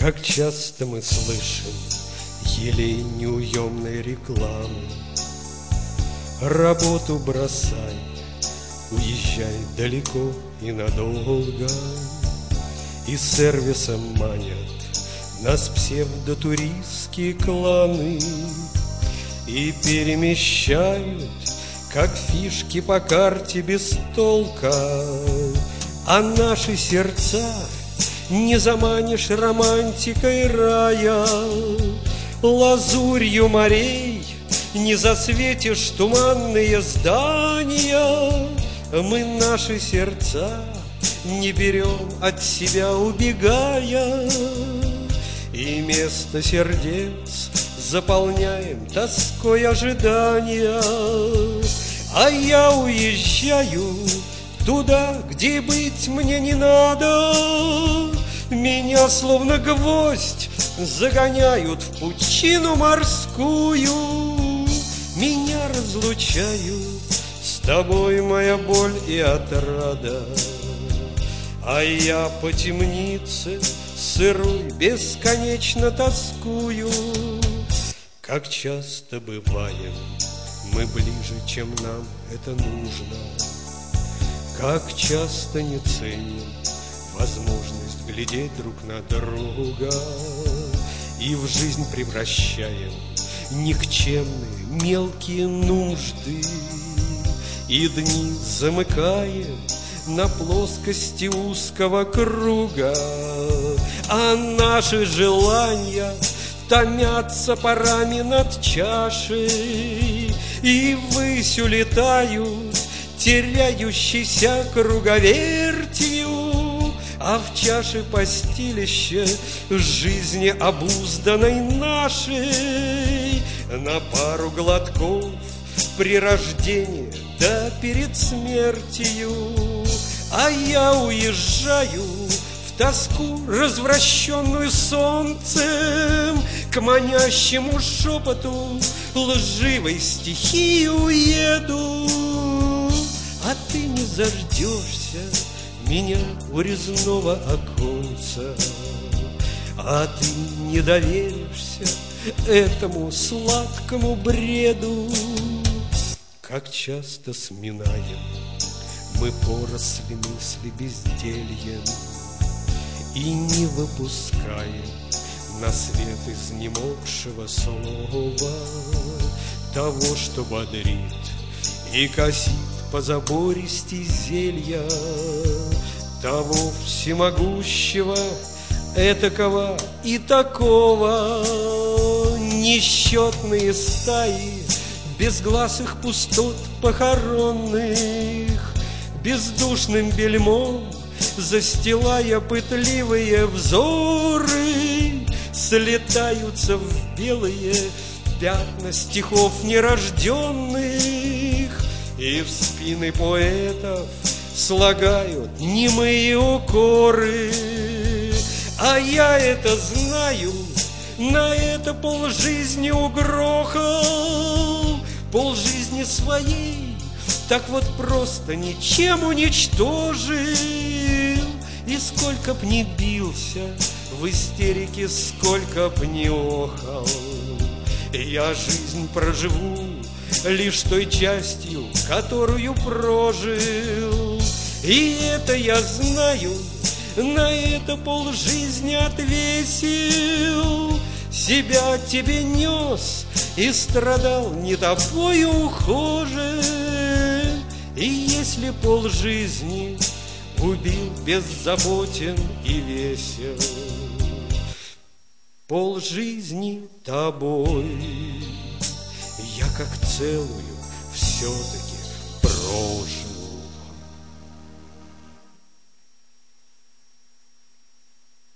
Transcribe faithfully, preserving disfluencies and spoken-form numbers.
Как часто мы слышим елей неуемной рекламы: работу бросай, уезжай далеко и надолго. И сервисом манят нас псевдотуристские кланы и перемещают, как фишки по карте без толка. А наши сердца не заманишь романтикой рая, лазурью морей не засветишь туманные здания. Мы наши сердца не берем от себя убегая, и место сердец заполняем тоской ожидания. А я уезжаю туда, где быть мне не надо. Меня словно гвоздь загоняют в пучину морскую. Меня разлучают с тобой моя боль и отрада. А я по темнице сырой бесконечно тоскую. Как часто бываем мы ближе, чем нам это нужно. Как часто не ценим возможность глядеть друг на друга, и в жизнь превращаем никчемные мелкие нужды, и дни замыкаем на плоскости узкого круга. А наши желания томятся парами над чашей, и ввысь улетают теряющейся круговертью. А в чаше постелище жизни обузданной нашей на пару глотков при рождении да перед смертью. А я уезжаю в тоску, развращенную солнцем, к манящему шепоту лживой стихии уеду. А ты не заждешься меня у резного оконца, а ты не доверишься этому сладкому бреду. Как часто сминаем мы поросли мысли бездельем и не выпускаем на свет изнемогшего слова того, что бодрит и косит по забористей зелья, того всемогущего, этакого и такого. Несчетные стаи безгласых пустот похоронных, бездушным бельмом застилая пытливые взоры, слетаются в белые пятна стихов нерожденных, и в спины поэтов слагают немые укоры. А я это знаю, на это полжизни угрохал, полжизни своей так вот просто ничем уничтожил. И сколько б ни бился в истерике, сколько б ни охал, я жизнь проживу лишь той частью, которую прожил. И это я знаю, на это полжизни отвесил, себя тебе нес и страдал не тобою ухожен. И если полжизни убил беззаботен и весел, полжизни тобой я как целую все-таки прожил.